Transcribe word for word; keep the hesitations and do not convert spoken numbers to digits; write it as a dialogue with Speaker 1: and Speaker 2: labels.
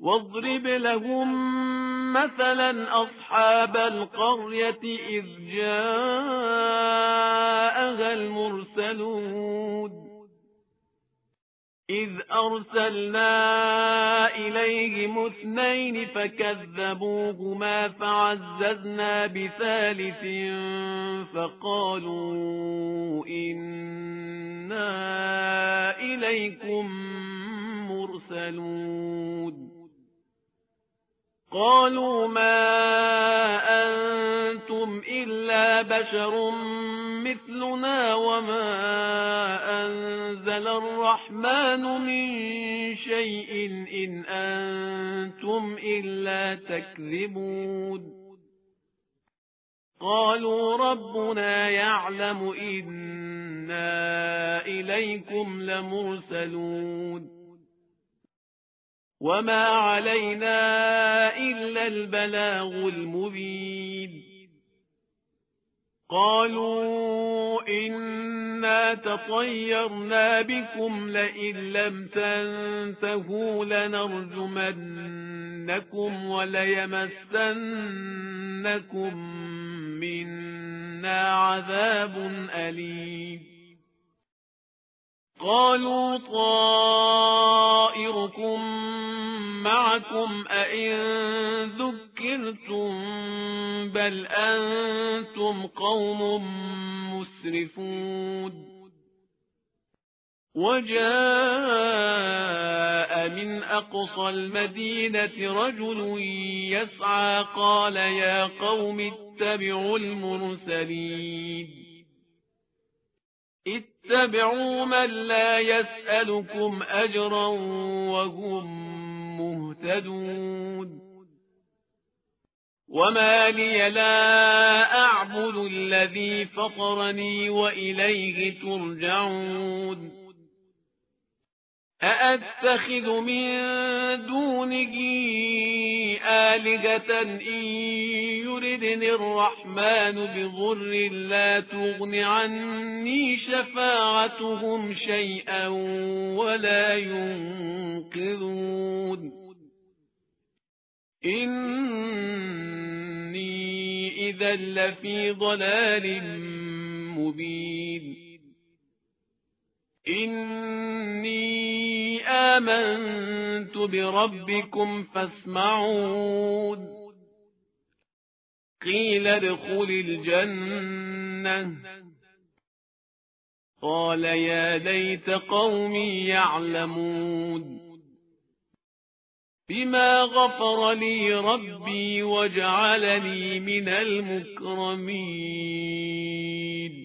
Speaker 1: واضرب لهم مثلا أصحاب القرية إذ جاءها المرسلون إذ أرسلنا إليهم اثنين فكذبوهما فعززنا بثالث فقالوا إنا إليكم مرسلون قالوا ما أنتم إلا بشر مثلنا وما أنزل الرحمن من شيء إن أنتم إلا تكذبون قالوا ربنا يعلم إنا إليكم لمرسلون وما علينا إلا البلاغ المبين قالوا إنا تطيرنا بكم لئن لم تنتهوا لنرجمنكم وليمسنكم منا عذاب أليم قالوا طائركم معكم أئن ذكرتم بل أنتم قوم مسرفون وجاء من أقصى المدينة رجل يسعى قال يا قوم اتبعوا المرسلين اتبعوا من لا يسألكم أجرا وهم مهتدون وما لي لا أعبد الذي فطرني وإليه ترجعون أأتخذ من دونه آلهة إن يردني الرحمن بضر لا تغن عني شفاعتهم شيئا ولا ينقذون إني إذا لفي ضلال مبين إني آمنت بربكم فاسمعون قيل ادخل الجنة قال يا ليت قومي يعلمون بما غفر لي ربي وجعلني من المكرمين